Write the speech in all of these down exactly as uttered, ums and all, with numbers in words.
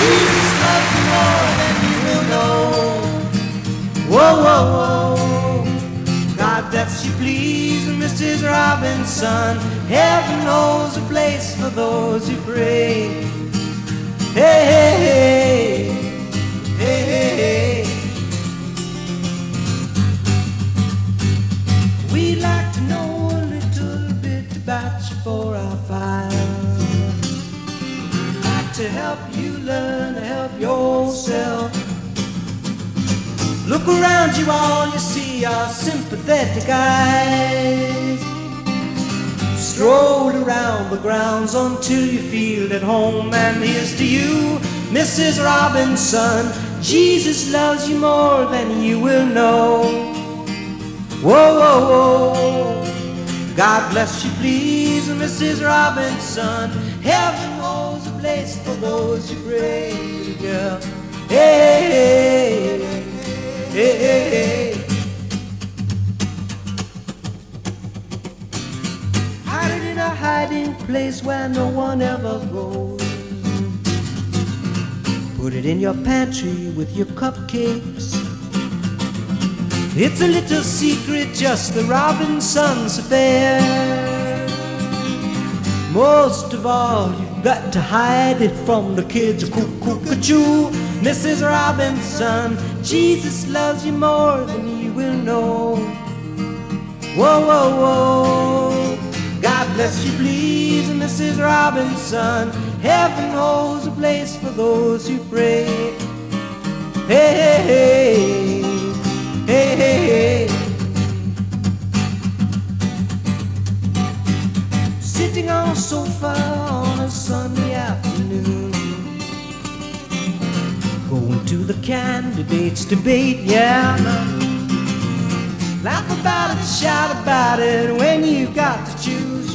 Jesus loves you more than you will know. Whoa, whoa, whoa. God bless you, please, Missus Robinson. Heaven holds a place for those who pray. Hey, hey, hey, hey, hey, hey. We'd like to know a little bit about you for our file. Like to help you learn to help yourself. Look around you, all you see are sympathetic eyes. Stroll around the grounds until you feel at home. And here's to you, Missus Robinson. Jesus loves you more than you will know. Whoa, whoa, whoa. God bless you, please, Missus Robinson. Heaven holds a place for those who pray, girl. Hey, hey, hey, hey, hey. Hide it in a hiding place where no one ever goes. Put it in your pantry with your cupcakes. It's a little secret, just the Robinsons' affair. Most of all, you've got to hide it from the kids. Cuckoo-cuckoo, Missus Robinson. Jesus loves you more than you will know. Whoa, whoa, whoa. God bless you, please, Missus Robinson. Heaven holds a place for those who pray. Hey, hey, hey. Hey, hey, hey. Sitting on a sofa on a Sunday afternoon, going to the candidates' debate, yeah. Laugh about it, shout about it when you've got to choose.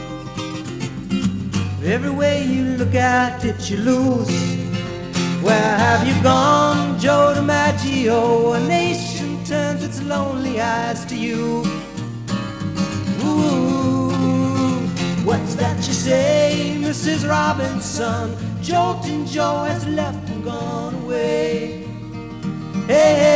Every way you look at it, you lose. Where have you gone, Joe DiMaggio? A nation turns its lonely eyes to you. Ooh, what's that you say, Missus Robinson? Joltin' Joe has left and gone away. Hey, hey.